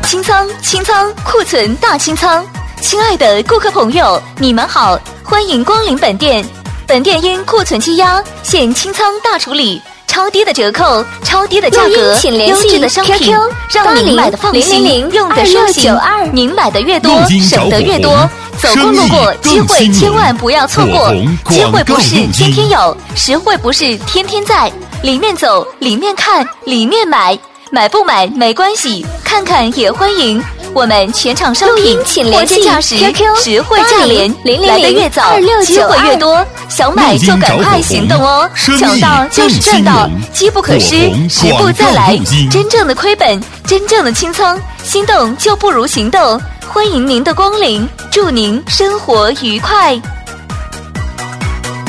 清仓，清仓，库存大清仓！亲爱的顾客朋友，你们好，欢迎光临本店。本店因库存积压，现清仓大处理，超低的折扣，超低的价格，优质的商品，让您买的放心，用的舒心。您买的越多，省得越多。走过路过，机会千万不要错过。机会不是天天有，实惠不是天天在。里面走，里面看，里面买。买不买没关系，看看也欢迎。我们全场商品货真价实，实惠价廉，来得越早，机会越多。想买就赶快行动哦！抢到就是赚到，机不可失，时不再来。真正的亏本，真正的清仓，心动就不如行动。欢迎您的光临，祝您生活愉快。